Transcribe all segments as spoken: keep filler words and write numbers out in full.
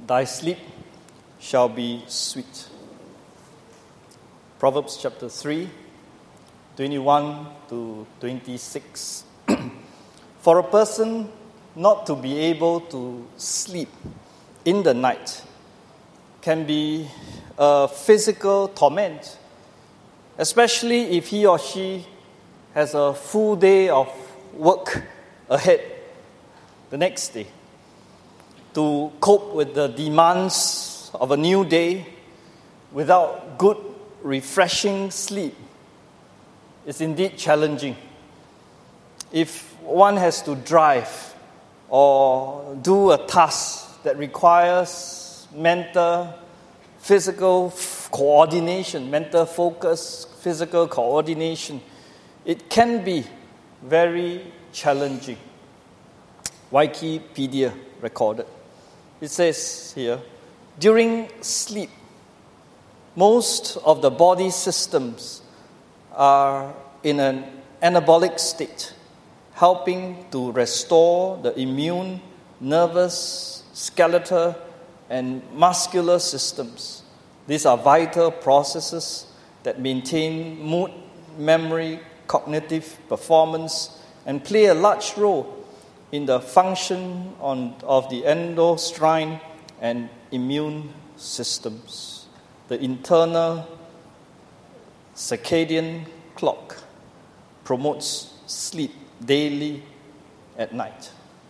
thy sleep shall be sweet. Proverbs chapter three, twenty-one to twenty-six. For a person not to be able to sleep in the night can be a physical torment, especially if he or she has a full day of work ahead the next day. To cope with the demands of a new day without good, refreshing sleep is indeed challenging. If one has to drive or do a task that requires mental, physical coordination, mental focus, physical coordination, it can be very challenging. Wikipedia recorded. It says here, during sleep, most of the body systems are in an anabolic state, helping to restore the immune, nervous, skeletal, and muscular systems. These are vital processes that maintain mood, memory, cognitive performance, and play a large role in the function on, of the endocrine and immune systems. The internal circadian clock promotes sleep daily at night.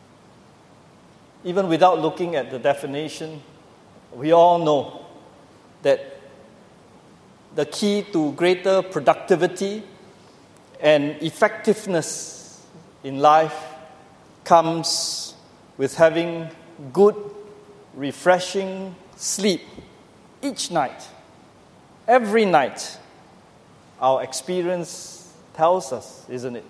Even without looking at the definition, we all know that the key to greater productivity and effectiveness in life comes with having good, refreshing sleep each night. Every night, our experience tells us, isn't it?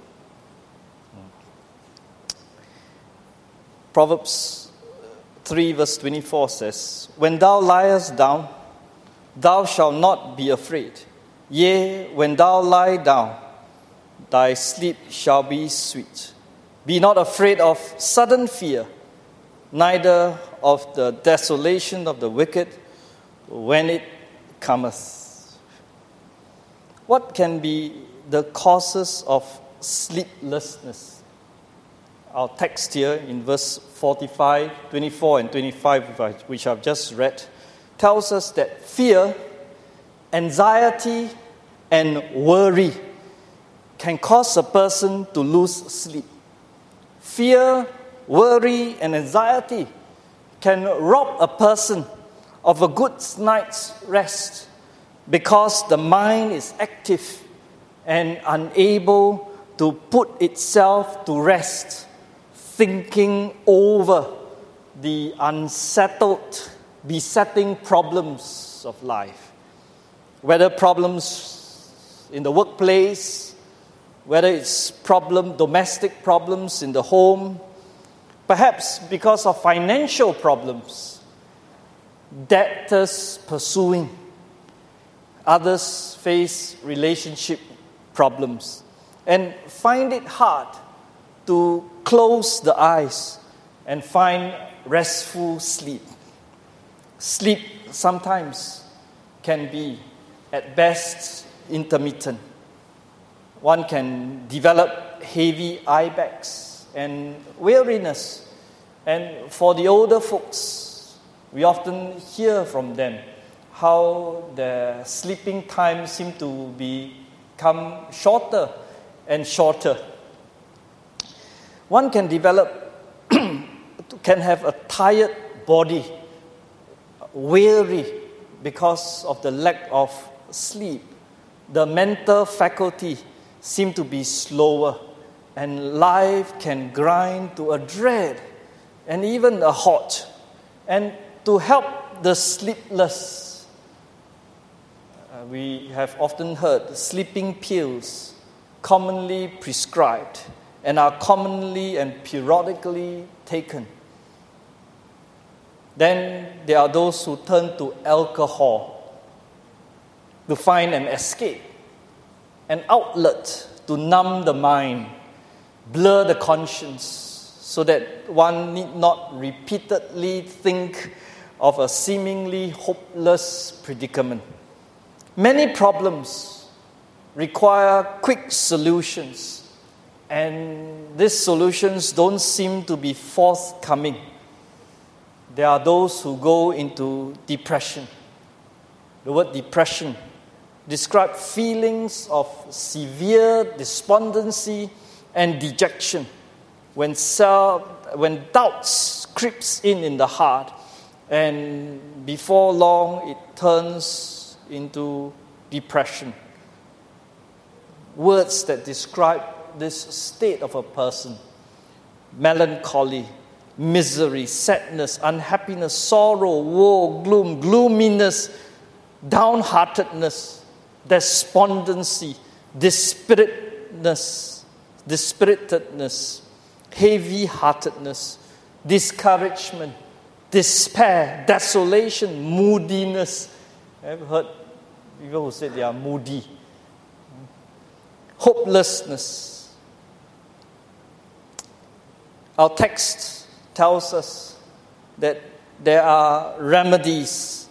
Proverbs three verse twenty-four says, when thou liest down, thou shalt not be afraid. Yea, when thou lie down, thy sleep shall be sweet. Be not afraid of sudden fear, neither of the desolation of the wicked when it cometh. What can be the causes of sleeplessness? Our text here in verse forty-five, twenty-four and twenty-five, which I've just read, tells us that fear, anxiety, and worry can cause a person to lose sleep. Fear, worry, and anxiety can rob a person of a good night's rest because the mind is active and unable to put itself to rest, thinking over the unsettled, besetting problems of life. Whether problems in the workplace, whether it's problem, domestic problems in the home, perhaps because of financial problems, debtors pursuing, others face relationship problems, and find it hard to close the eyes and find restful sleep. Sleep sometimes can be, at best, intermittent. One can develop heavy eye bags and weariness. And for the older folks, we often hear from them how their sleeping time seems to become shorter and shorter. One can develop, can have a tired body, weary because of the lack of sleep. The mental faculty seem to be slower, and life can grind to a dread and even a halt. And to help the sleepless, uh, we have often heard sleeping pills commonly prescribed and are commonly and periodically taken. Then there are those who turn to alcohol to find an escape, an outlet to numb the mind, blur the conscience, so that one need not repeatedly think of a seemingly hopeless predicament. Many problems require quick solutions, and these solutions don't seem to be forthcoming. There are those who go into depression. The word depression describes feelings of severe despondency and dejection when self, when doubts creeps in in the heart, and before long it turns into depression. Words that describe this state of a person: melancholy, misery, sadness, unhappiness, sorrow, woe, gloom, gloominess, downheartedness, despondency, dispiritedness, dispiritedness, heavy-heartedness, discouragement, despair, desolation, moodiness. Have you heard people who say they are moody? Hopelessness. Our text tells us that there are remedies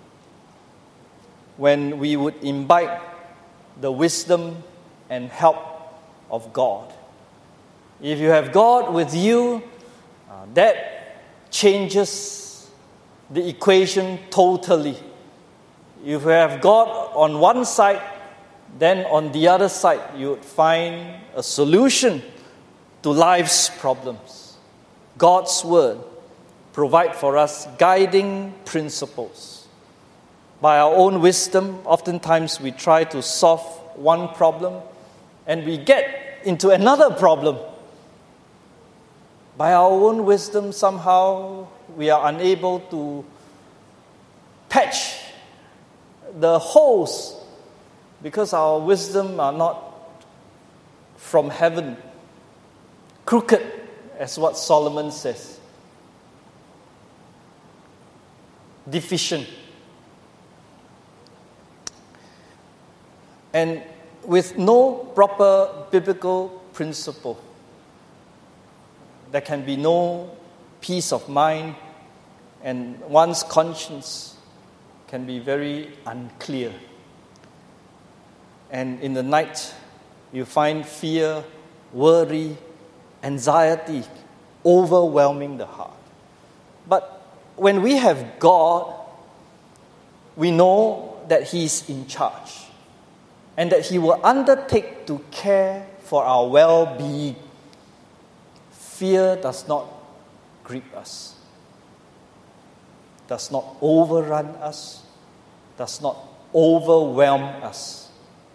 when we would imbibe the wisdom and help of God. If you have God with you, uh, that changes the equation totally. If you have God on one side, then on the other side you would find a solution to life's problems. God's word provides for us guiding principles. By our own wisdom, oftentimes we try to solve one problem and we get into another problem. By our own wisdom, somehow we are unable to patch the holes because our wisdom are not from heaven. Crooked, as what Solomon says. Deficient. And with no proper biblical principle, there can be no peace of mind, and one's conscience can be very unclear. And in the night, you find fear, worry, anxiety overwhelming the heart. But when we have God, we know that He is in charge and that He will undertake to care for our well-being. Fear does not grip us, does not overrun us, does not overwhelm us.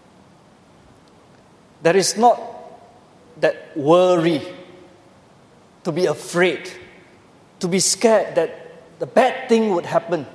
There is not that worry, to be afraid, to be scared that the bad thing would happen.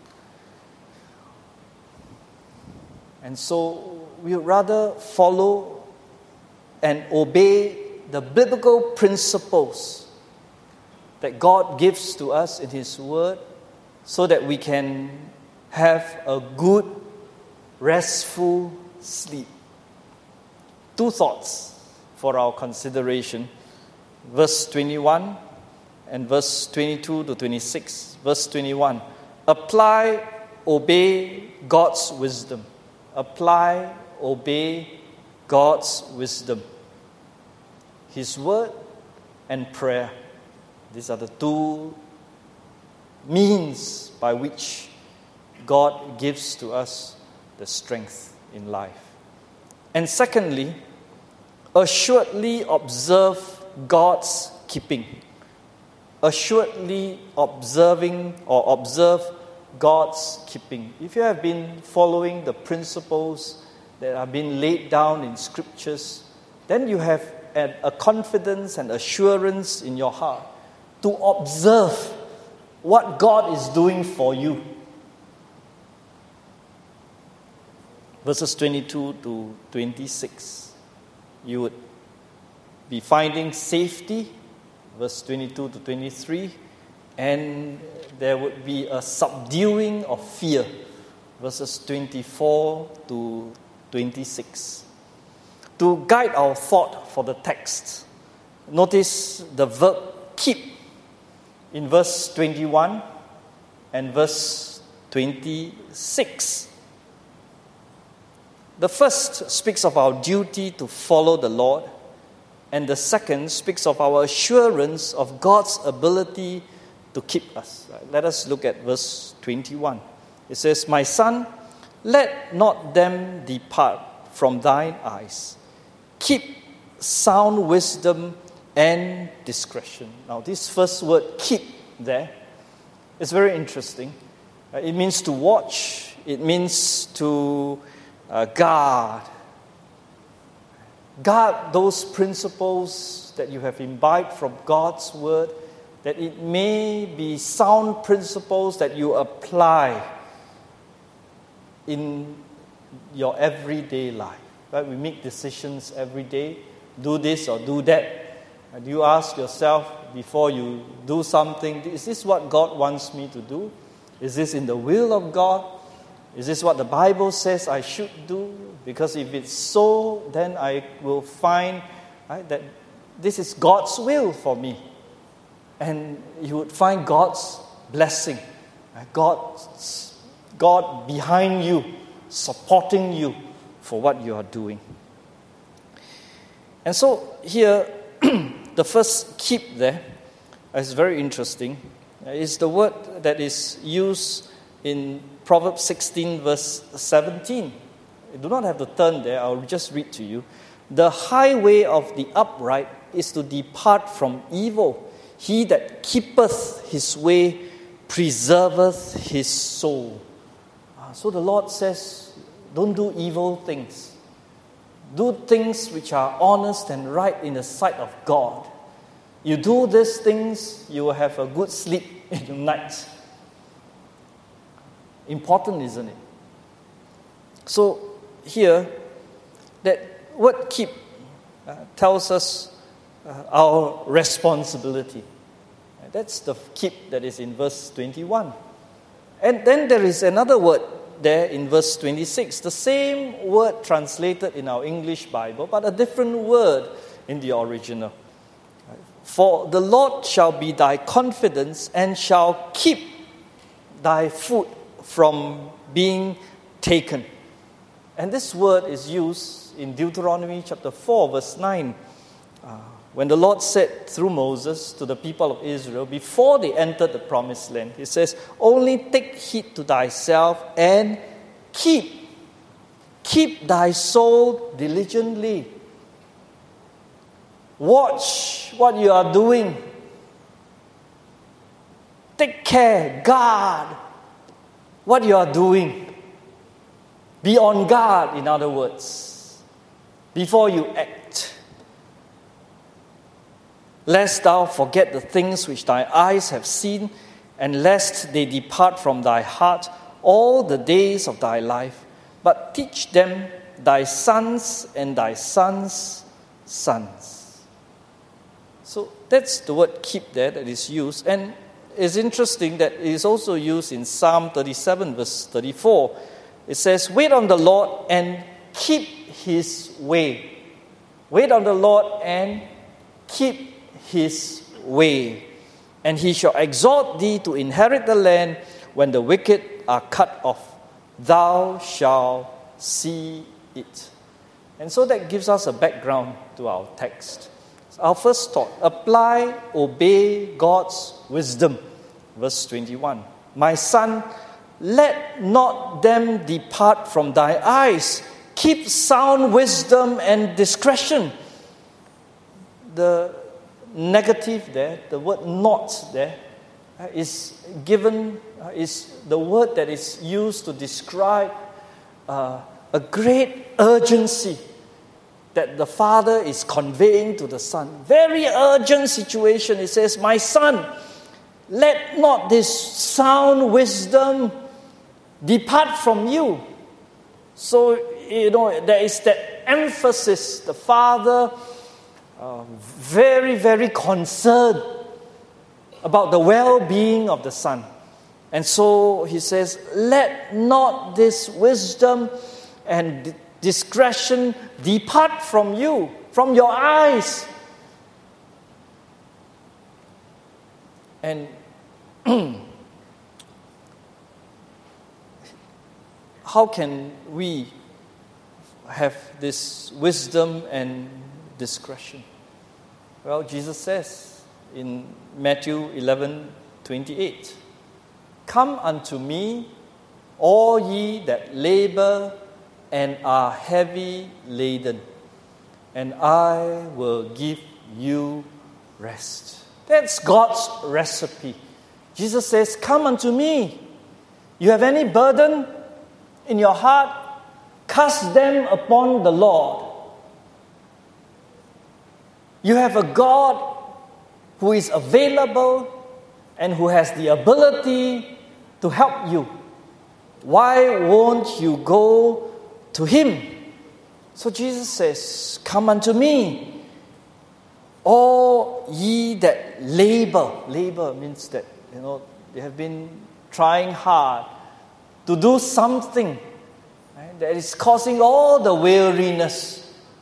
And so we would rather follow and obey the biblical principles that God gives to us in His Word so that we can have a good, restful sleep. Two thoughts for our consideration. Verse twenty-one and verse twenty-two to twenty-six. Verse twenty-one, apply, obey God's wisdom. Apply, obey God's wisdom. His word and prayer. These are the two means by which God gives to us the strength in life. And secondly, assuredly observe God's keeping. Assuredly observing or observe God's keeping. If you have been following the principles that have been laid down in Scriptures, then you have a confidence and assurance in your heart to observe what God is doing for you. Verses twenty-two to twenty-six, you would be finding safety. Verse twenty-two to twenty-three, and there would be a subduing of fear. Verses twenty-four to twenty-six. To guide our thought for the text, notice the verb keep in verse twenty-one and verse twenty-six. The first speaks of our duty to follow the Lord, and the second speaks of our assurance of God's ability to keep us. Let us look at verse twenty-one. It says, "My son, let not them depart from thine eyes. Keep sound wisdom and discretion." Now, this first word, keep, there, is very interesting. Uh, it means to watch. It means to uh, guard. Guard those principles that you have imbibed from God's word, that it may be sound principles that you apply in your everyday life. Right? We make decisions every day, do this or do that. And you ask yourself before you do something, is this what God wants me to do? Is this in the will of God? Is this what the Bible says I should do? Because if it's so, then I will find right, that this is God's will for me. And you would find God's blessing, God's, God behind you, supporting you for what you are doing. And so here, the first keep there is very interesting. It's the word that is used in Proverbs sixteen, verse seventeen. I do not have to turn there, I'll just read to you. "The highway of the upright is to depart from evil. He that keepeth his way preserveth his soul." So the Lord says, don't do evil things. Do things which are honest and right in the sight of God. You do these things, you will have a good sleep in the night. Important, isn't it? So here, that word keep uh, tells us uh, our responsibility. That's the keep that is in verse twenty-one. And then there is another word there in verse twenty-six. The same word translated in our English Bible, but a different word in the original. "For the Lord shall be thy confidence and shall keep thy foot from being taken." And this word is used in Deuteronomy chapter four, verse nine. Uh, when the Lord said through Moses to the people of Israel, before they entered the promised land, He says, "Only take heed to thyself and keep, keep thy soul diligently." Watch what you are doing. Take care, guard what you are doing. Be on guard, in other words, before you act. "Lest thou forget the things which thy eyes have seen, and lest they depart from thy heart all the days of thy life, but teach them thy sons and thy sons' sons." So that's the word keep there that is used. And it's interesting that it is also used in Psalm thirty-seven, verse thirty-four. It says, "Wait on the Lord and keep his way." Wait on the Lord and keep his way. "And he shall exhort thee to inherit the land when the wicked are cut off. Thou shalt see it." And so that gives us a background to our text. Our first thought, apply, obey God's wisdom. Verse twenty-one, "My son, let not them depart from thy eyes. Keep sound wisdom and discretion." The negative there, the word "not" there, is given, is the word that is used to describe uh, a great urgency that the father is conveying to the son. Very urgent situation. It says, "My son, let not this sound wisdom depart from you." So, you know, there is that emphasis. The father, uh, very, very concerned about the well-being of the son. And so he says, let not this wisdom and discretion depart from you, from your eyes. And how can we have this wisdom and discretion? Well, Jesus says in Matthew eleven twenty-eight, "Come unto me, all ye that labor and are heavy laden, and I will give you rest." That's God's recipe. Jesus says, "Come unto me. You have any burden in your heart, cast them upon the Lord." You have a God who is available and who has the ability to help you. Why won't you go to Him? So Jesus says, "Come unto me, all ye that labor." Labor means that, you know, they have been trying hard to do something, right, that is causing all the weariness.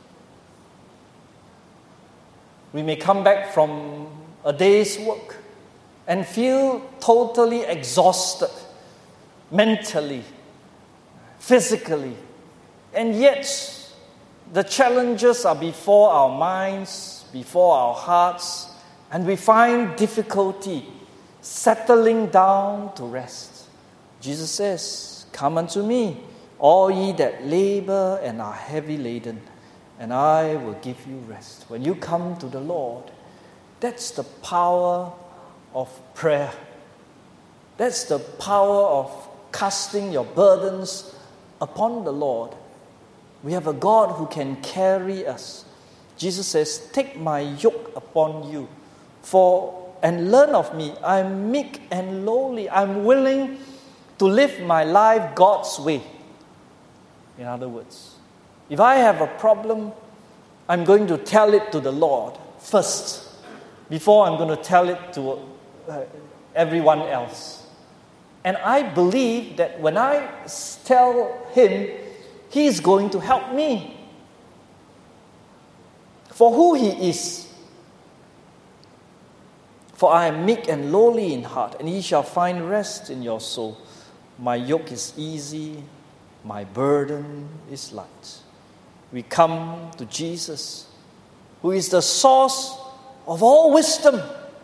We may come back from a day's work and feel totally exhausted, mentally, physically, and yet the challenges are before our minds, before our hearts, and we find difficulty settling down to rest. Jesus says, "Come unto me, all ye that labor and are heavy laden, and I will give you rest." When you come to the Lord, that's the power of prayer. That's the power of casting your burdens upon the Lord. We have a God who can carry us. Jesus says, "Take my yoke upon you, for and learn of me. I'm meek and lowly. I'm willing to live my life God's way." In other words, if I have a problem, I'm going to tell it to the Lord first, before I'm going to tell it to uh, everyone else. And I believe that when I tell Him, He is going to help me. For who He is. "For I am meek and lowly in heart, and ye shall find rest in your soul. My yoke is easy, my burden is light." We come to Jesus, who is the source of all wisdom.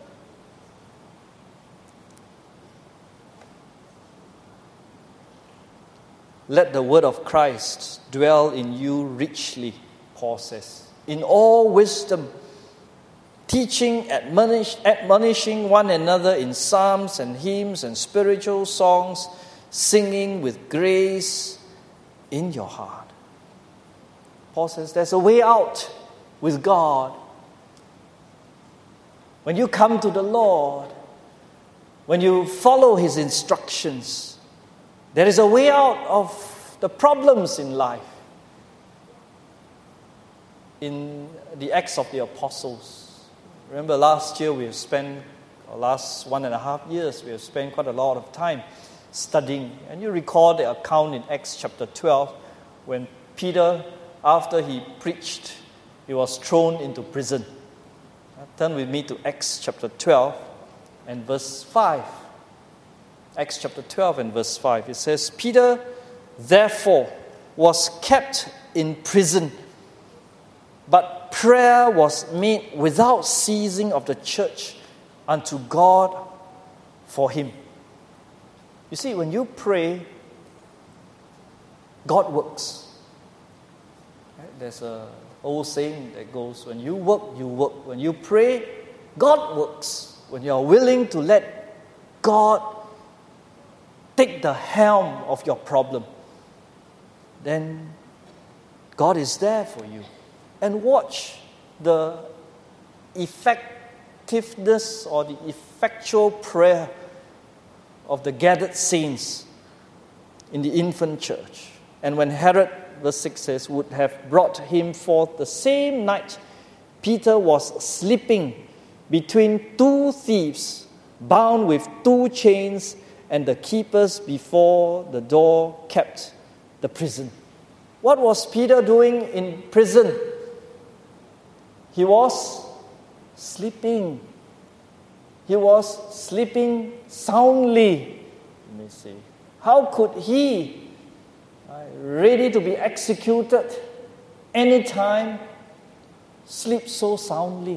"Let the word of Christ dwell in you richly," Paul says, "in all wisdom, teaching, admonish, admonishing one another in psalms and hymns and spiritual songs, singing with grace in your heart." Paul says there's a way out with God. When you come to the Lord, when you follow His instructions, there is a way out of the problems in life. In the Acts of the Apostles, remember last year we have spent, or last one and a half years, we have spent quite a lot of time studying. And you recall the account in Acts chapter twelve, when Peter, after he preached, he was thrown into prison. Turn with me to Acts chapter twelve and verse five. Acts chapter twelve and verse five. It says, "Peter, therefore, was kept in prison, but prayer was made without ceasing of the church unto God for him." You see, when you pray, God works. There's an old saying that goes, when you work, you work. When you pray, God works. When you are willing to let God take the helm of your problem, then God is there for you. And watch the effectiveness or the effectual prayer of the gathered saints in the infant church. "And when Herod," verse six says, "would have brought him forth the same night, Peter was sleeping between two thieves, bound with two chains, and the keepers before the door kept the prison." What was Peter doing in prison? He was sleeping. He was sleeping soundly. Let me see. How could he ready to be executed anytime, sleep so soundly.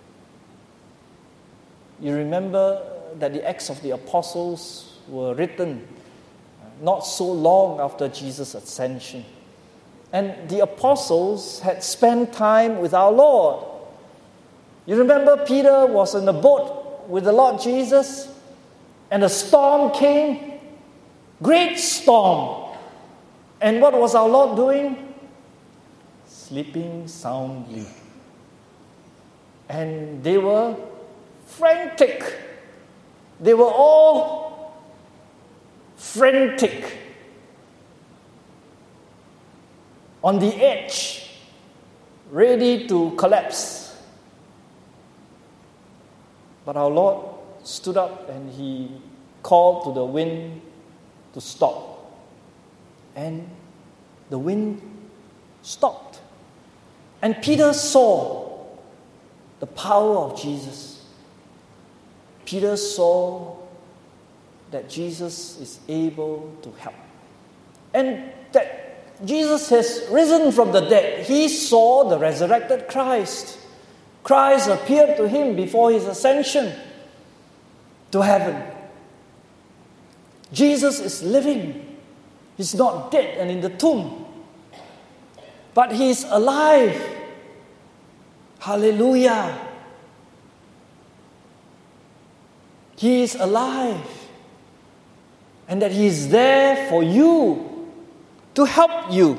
You remember that the Acts of the Apostles were written not so long after Jesus' ascension. And the apostles had spent time with our Lord. You remember Peter was in the boat with the Lord Jesus, and a storm came, great storm. And what was our Lord doing? Sleeping soundly. And they were frantic. They were all frantic, on the edge, ready to collapse. But our Lord stood up and He called to the wind to stop. And the wind stopped. And Peter saw the power of Jesus. Peter saw that Jesus is able to help. And that Jesus has risen from the dead. He saw the resurrected Christ. Christ appeared to him before his ascension to heaven. Jesus is living. He's not dead and in the tomb, but he's alive. Hallelujah. He is alive. And that he is there for you, to help you.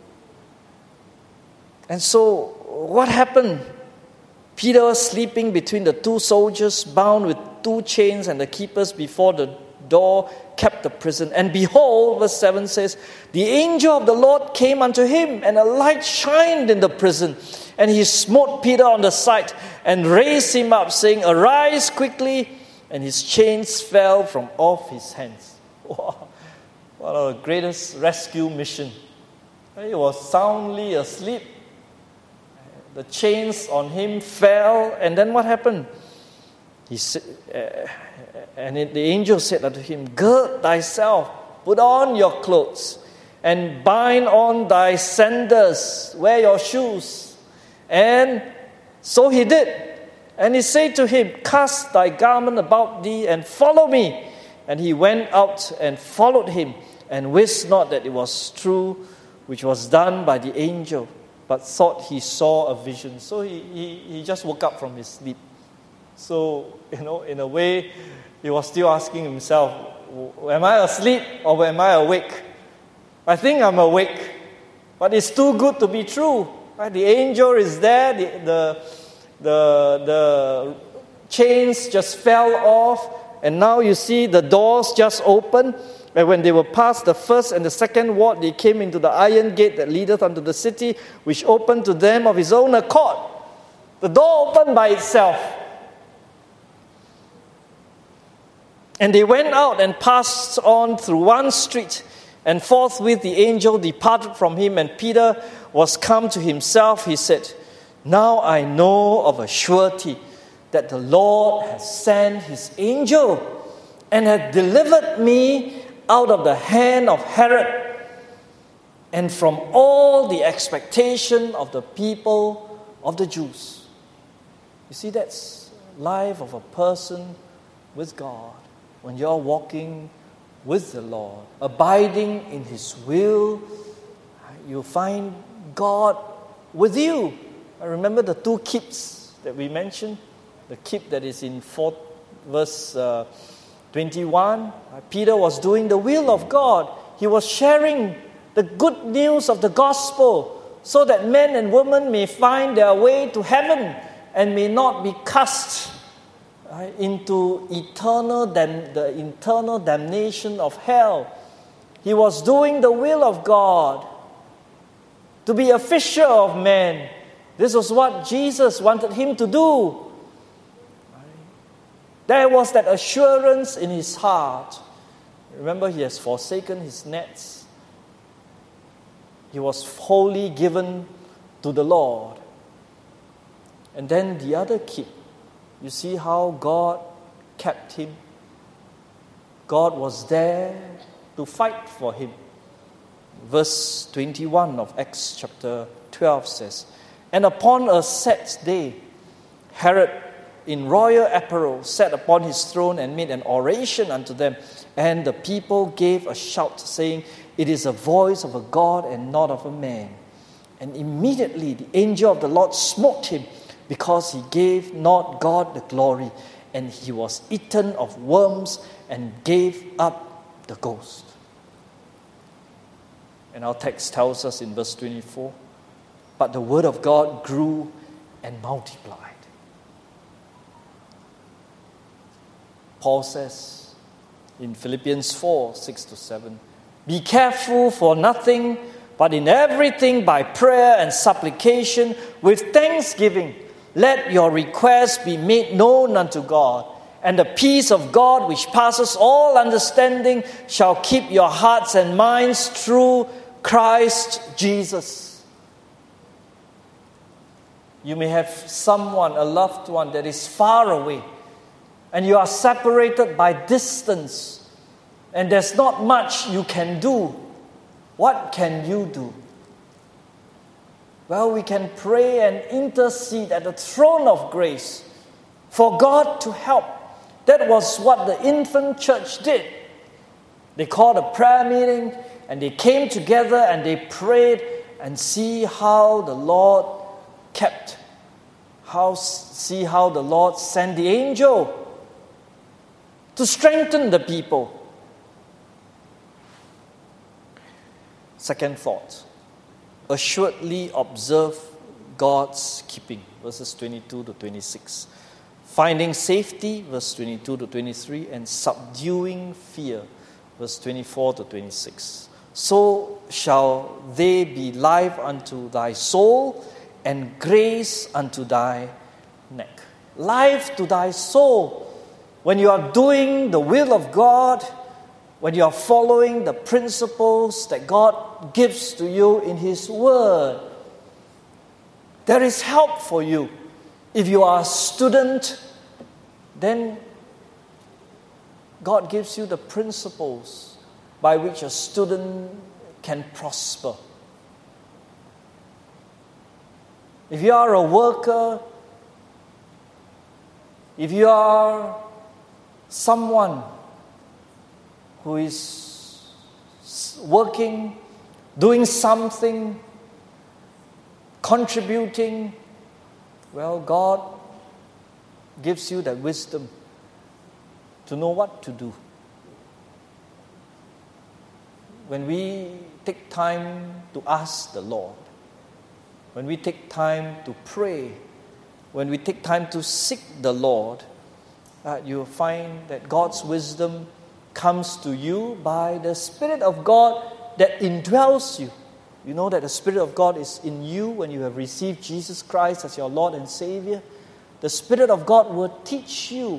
And so, what happened? Peter was sleeping between the two soldiers, bound with two chains, and the keepers before the door kept the prison. And behold, verse seven says, the angel of the Lord came unto him, and a light shined in the prison. And he smote Peter on the side, and raised him up, saying, arise quickly. And his chains fell from off his hands. Wow. One of the greatest rescue mission. He was soundly asleep. The chains on him fell, and then what happened? He said, uh, and the angel said unto him, gird thyself, put on your clothes, and bind on thy sandals, wear your shoes. And so he did. And he said to him, cast thy garment about thee, and follow me. And he went out and followed him, and wist not that it was true, which was done by the angel, but thought he saw a vision. So he, he, he just woke up from his sleep. So, you know, in a way, he was still asking himself, am I asleep or am I awake? I think I'm awake, but it's too good to be true. Right? The angel is there, the, the, the, the chains just fell off, and now you see the doors just open. And when they were past the first and the second ward, they came into the iron gate that leadeth unto the city, which opened to them of his own accord. The door opened by itself. And they went out and passed on through one street, and forthwith the angel departed from him, and Peter was come to himself. He said, now I know of a surety that the Lord has sent his angel and hath delivered me out of the hand of Herod, and from all the expectation of the people of the Jews. You see, that's life of a person with God. When you're walking with the Lord, abiding in his will, you'll find God with you. I remember the two keeps that we mentioned. The keep that is in fourth verse uh, twenty-one, Peter was doing the will of God. He was sharing the good news of the gospel so that men and women may find their way to heaven and may not be cast uh, into eternal dam- the eternal damnation of hell. He was doing the will of God, to be a fisher of men. This was what Jesus wanted him to do. There was that assurance in his heart. Remember, he has forsaken his nets. He was wholly given to the Lord. And then the other keep. You see how God kept him. God was there to fight for him. Verse twenty-one of Acts chapter twelve says, "And upon a set day, Herod in royal apparel sat upon his throne and made an oration unto them. And the people gave a shout, saying, It is a voice of a God and not of a man. And immediately the angel of the Lord smote him, because he gave not God the glory, and he was eaten of worms and gave up the ghost." And our text tells us in verse twenty-four, "But the word of God grew and multiplied." Paul says in Philippians four, six to seven, "Be careful for nothing, but in everything by prayer and supplication with thanksgiving, let your requests be made known unto God, and the peace of God which passes all understanding shall keep your hearts and minds through Christ Jesus." You may have someone, a loved one that is far away, and you are separated by distance, and there's not much you can do. What can you do? Well, we can pray and intercede at the throne of grace for God to help. That was what the infant church did. They called a prayer meeting, and they came together and they prayed, and see how the Lord kept, how see how the Lord sent the angel to strengthen the people. Second thought, assuredly observe God's keeping, verses twenty-two to twenty-six. Finding safety, verse twenty-two to twenty-three, and subduing fear, verse twenty-four to twenty-six. So shall they be life unto thy soul, and grace unto thy neck. Life to thy soul. When you are doing the will of God, when you are following the principles that God gives to you in His Word, there is help for you. If you are a student, then God gives you the principles by which a student can prosper. If you are a worker, if you are someone who is working, doing something, contributing, well, God gives you that wisdom to know what to do. When we take time to ask the Lord, when we take time to pray, when we take time to seek the Lord, uh, you'll find that God's wisdom comes to you by the Spirit of God that indwells you. You know that the Spirit of God is in you when you have received Jesus Christ as your Lord and Savior. The Spirit of God will teach you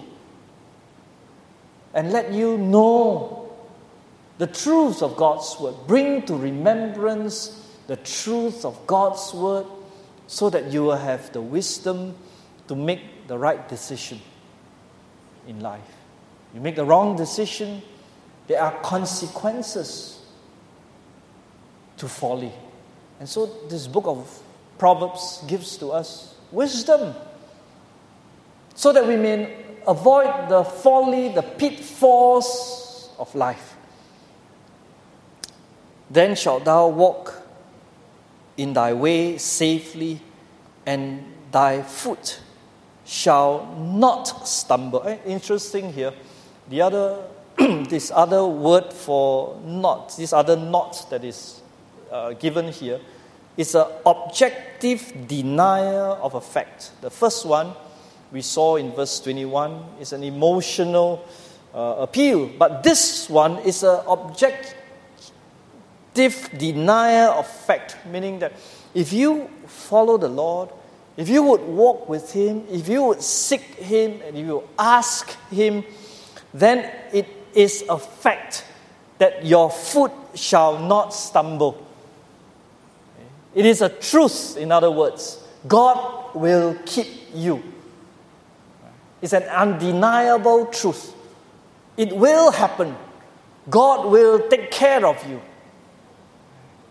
and let you know the truths of God's Word. Bring to remembrance the truth of God's Word so that you will have the wisdom to make the right decision in life. You make the wrong decision, there are consequences to folly. And so this book of Proverbs gives to us wisdom so that we may avoid the folly, the pitfalls of life. Then shalt thou walk in thy way safely, and thy foot shall not stumble. Eh, interesting here. The other, this other word for not, this other not that is uh, given here, is an objective denial of a fact. The first one we saw in verse twenty-one is an emotional uh, appeal, but this one is an objective denial of fact, meaning that if you follow the Lord, if you would walk with Him, if you would seek Him, and if you ask Him, then it is a fact that your foot shall not stumble. It is a truth, in other words. God will keep you. It's an undeniable truth. It will happen. God will take care of you.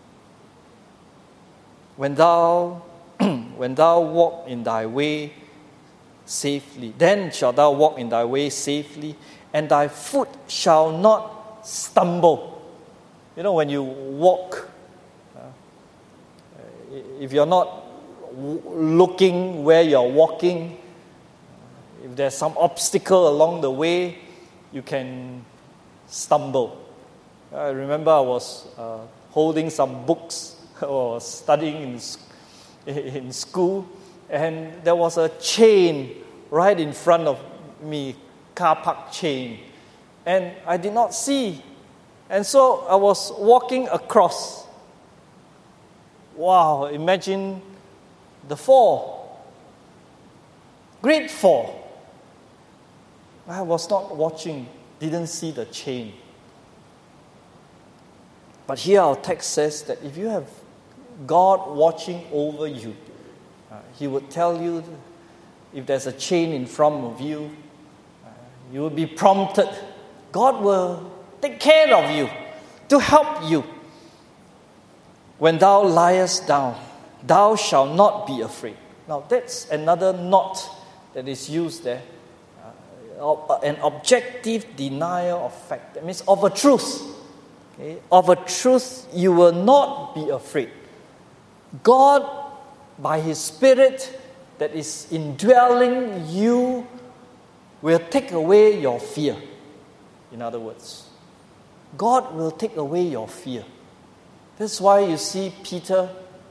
when thou when thou walk in thy way safely, then shalt thou walk in thy way safely, and thy foot shall not stumble. You know, when you walk, uh, if you're not w- looking where you're walking, if there's some obstacle along the way, you can stumble. I remember I was uh, holding some books or studying in, in school, and there was a chain right in front of me, car park chain, and I did not see. And so I was walking across. Wow, imagine the fall. Great fall. I was not watching, didn't see the chain. But here our text says that if you have God watching over you, uh, He would tell you if there's a chain in front of you, uh, you will be prompted. God will take care of you, to help you. When thou liest down, thou shalt not be afraid. Now that's another not that is used there. Uh, an objective denial of fact. That means of a truth. Okay? Of a truth, you will not be afraid. God, by His Spirit that is indwelling you, will take away your fear. In other words, God will take away your fear. That's why you see Peter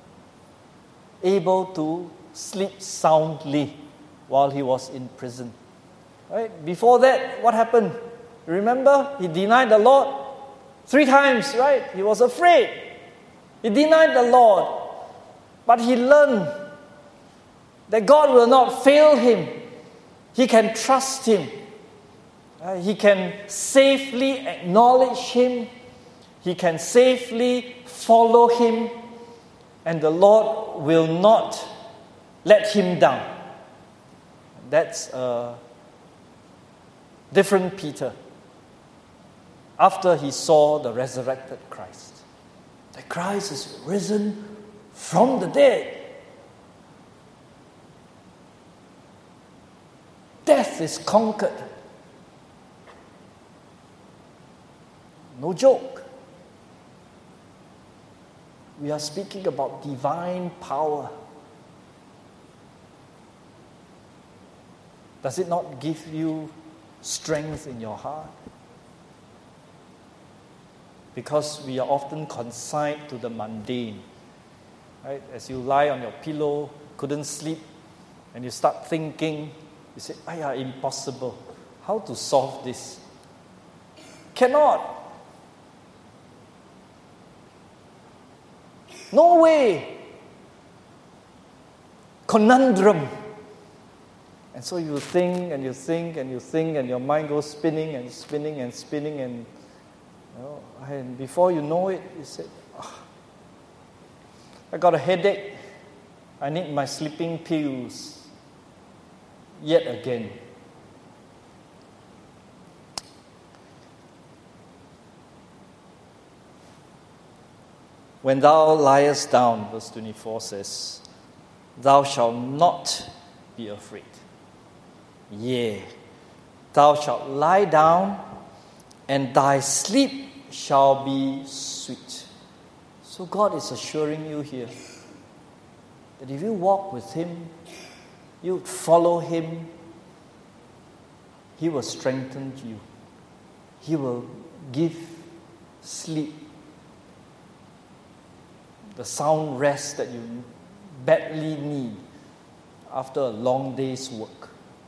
able to sleep soundly while he was in prison. Right? Before that, what happened? Remember, he denied the Lord three times, right? He was afraid. He denied the Lord. But he learned that God will not fail him. He can trust Him. Uh, he can safely acknowledge Him. He can safely follow Him. And the Lord will not let him down. That's a different Peter. After he saw the resurrected Christ. That Christ is risen from the dead. Death is conquered. No joke. We are speaking about divine power. Does it not give you strength in your heart? Because we are often consigned to the mundane. Right? As you lie on your pillow, couldn't sleep, and you start thinking, you say, "Ayah, impossible. How to solve this?" Cannot. No way. Conundrum. And so you think and you think and you think and your mind goes spinning and spinning and spinning and, you know, and before you know it, you say, oh, I got a headache. I need my sleeping pills. Yet again. When thou liest down, verse twenty-four says, thou shalt not be afraid. Yea, thou shalt lie down, and thy sleep shall be sweet. So God is assuring you here that if you walk with Him, you follow Him, He will strengthen you. He will give sleep, the sound rest that you badly need after a long day's work.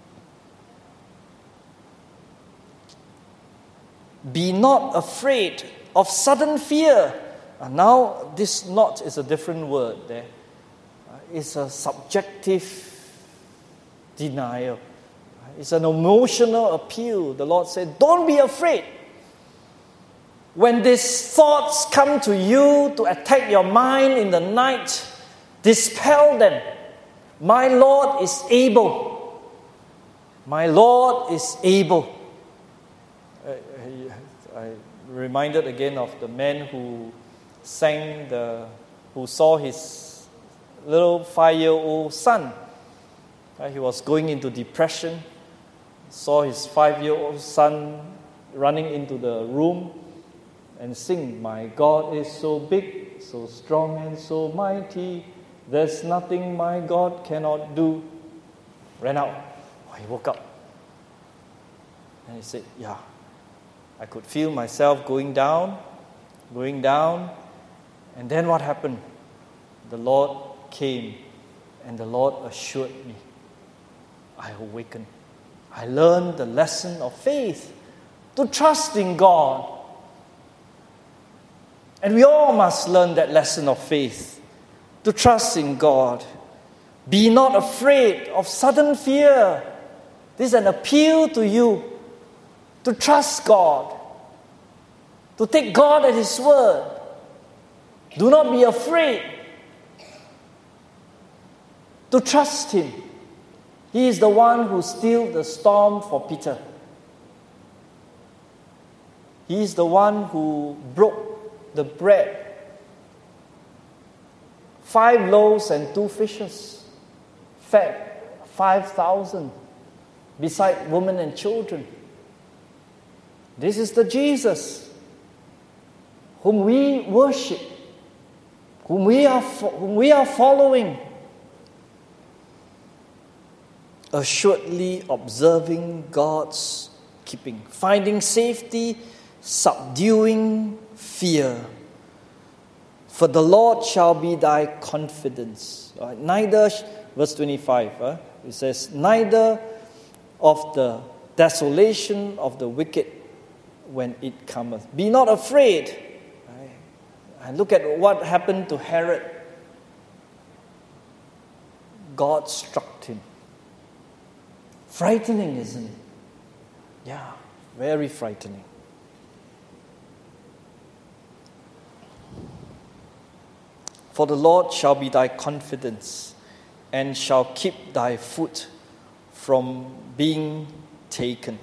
Be not afraid of sudden fear. And now this not is a different word there. It's a subjective denial. It's an emotional appeal. The Lord said, don't be afraid. When these thoughts come to you to attack your mind in the night, dispel them. My Lord is able. My Lord is able. I, I reminded again of the man who sang the, who saw his little five-year-old son. Right? He was going into depression. Saw his five-year-old son running into the room and sing, "My God is so big, so strong and so mighty. There's nothing my God cannot do." Ran out. Oh, he woke up. And he said, "Yeah, I could feel myself going down, going down." And then what happened? The Lord came and the Lord assured me. I awakened. I learned the lesson of faith, to trust in God. And we all must learn that lesson of faith, to trust in God. Be not afraid of sudden fear. This is an appeal to you to trust God, to take God at His word. Do not be afraid to trust Him. He is the one who stilled the storm for Peter. He is the one who broke the bread. Five loaves and two fishes fed five thousand, beside women and children. This is the Jesus whom we worship, whom we are, whom we are following. Assuredly observing God's keeping, finding safety, subduing fear. For the Lord shall be thy confidence. Right? Neither, verse twenty-five, uh, it says, neither of the desolation of the wicked when it cometh. Be not afraid. Right? And look at what happened to Herod. God struck him. Frightening, isn't it? Yeah, very frightening. For the Lord shall be thy confidence, and shall keep thy foot from being taken.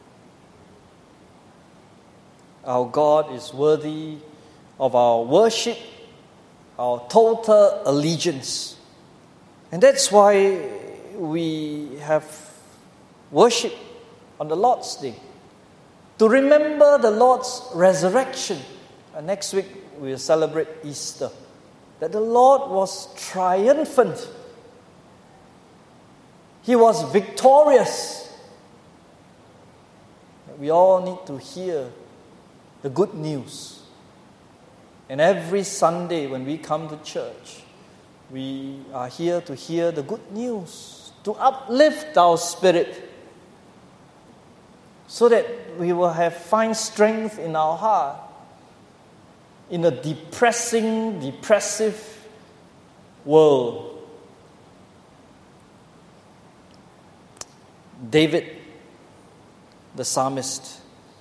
Our God is worthy of our worship, our total allegiance. And that's why we have worship on the Lord's Day, to remember the Lord's resurrection. And next week we will celebrate Easter, that the Lord was triumphant. He was victorious. We all need to hear the good news. And every Sunday when we come to church, we are here to hear the good news, to uplift our spirit, so that we will have find strength in our heart in a depressing, depressive world. David, the psalmist,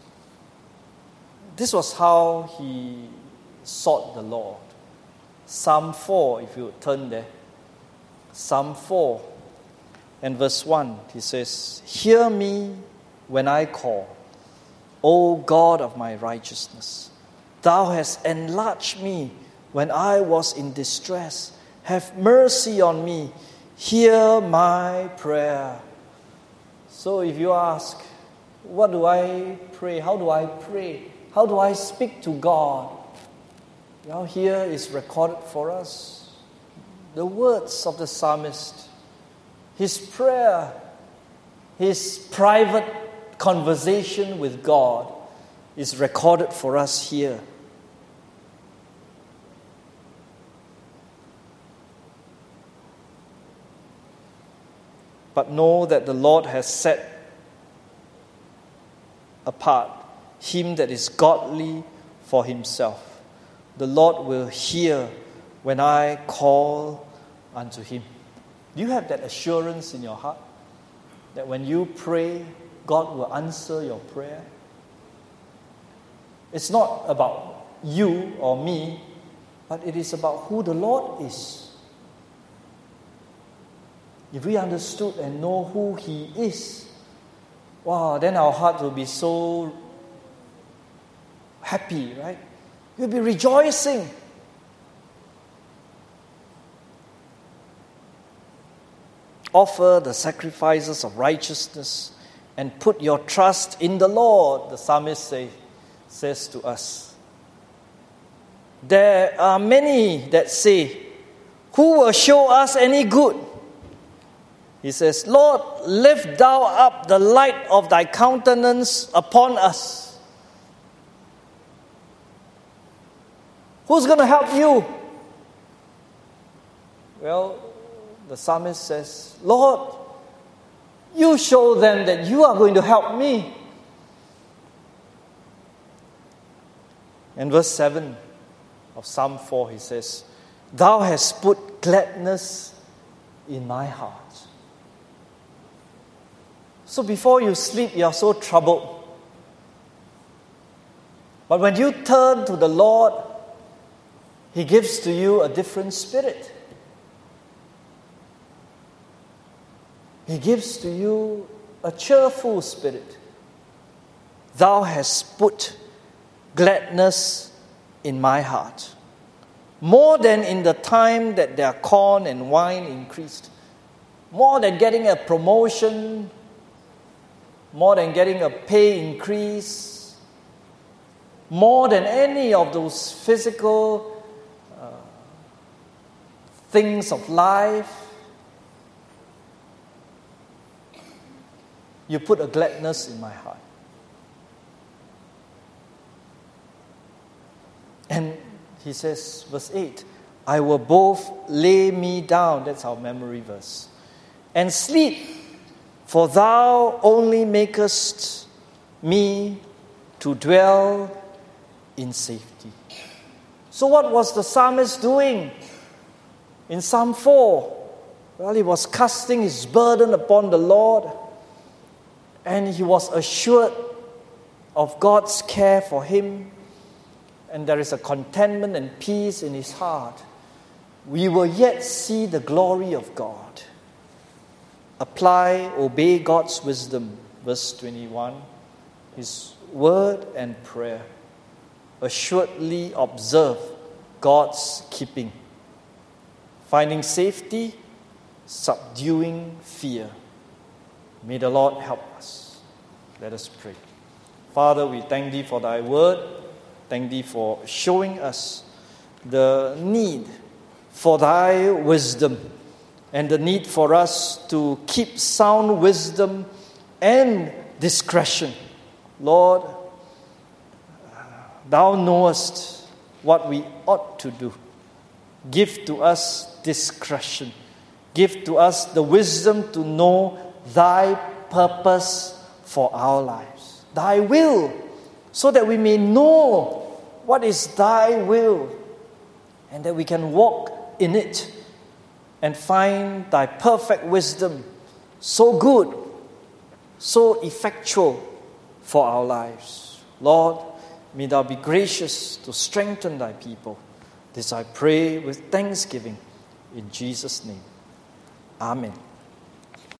this was how he sought the Lord. Psalm four, if you would turn there. Psalm four and verse one, he says, "Hear me when I call, O God of my righteousness. Thou hast enlarged me when I was in distress. Have mercy on me. Hear my prayer." So if you ask, what do I pray? How do I pray? How do I speak to God? Now here is recorded for us the words of the psalmist, his prayer, his private conversation with God is recorded for us here. But know that the Lord has set apart him that is godly for himself. The Lord will hear when I call unto him. Do you have that assurance in your heart that when you pray, God will answer your prayer? It's not about you or me, but it is about who the Lord is. If we understood and know who He is, wow, then our heart will be so happy, right? We'll be rejoicing. offer the sacrifices of righteousness and put your trust in the Lord, the psalmist say, says to us. There are many that say, who will show us any good? He says, Lord, lift thou up the light of thy countenance upon us. Who's going to help you? Well, the psalmist says, Lord, you show them that you are going to help me. In verse seven of Psalm four, he says, Thou hast put gladness in my heart. So before you sleep, you are so troubled. But when you turn to the Lord, He gives to you a different spirit. He gives to you a cheerful spirit. Thou hast put gladness in my heart, more than in the time that their corn and wine increased, more than getting a promotion, more than getting a pay increase, more than any of those physical uh, things of life. You put a gladness in my heart. And he says, verse eight, I will both lay me down, that's our memory verse, and sleep, for thou only makest me to dwell in safety. So what was the psalmist doing in Psalm four? Well, he was casting his burden upon the Lord, and he was assured of God's care for him, and there is a contentment and peace in his heart. We will yet see the glory of God. Apply, obey God's wisdom. Verse twenty-one, His word and prayer. Assuredly observe God's keeping. Finding safety, subduing fear. May the Lord help us. Let us pray. Father, we thank Thee for Thy word. Thank Thee for showing us the need for Thy wisdom and the need for us to keep sound wisdom and discretion. Lord, Thou knowest what we ought to do. Give to us discretion. Give to us the wisdom to know Thy purpose for our lives, Thy will, so that we may know what is Thy will and that we can walk in it and find Thy perfect wisdom so good, so effectual for our lives. Lord, may Thou be gracious to strengthen Thy people. This I pray with thanksgiving in Jesus' name. Amen.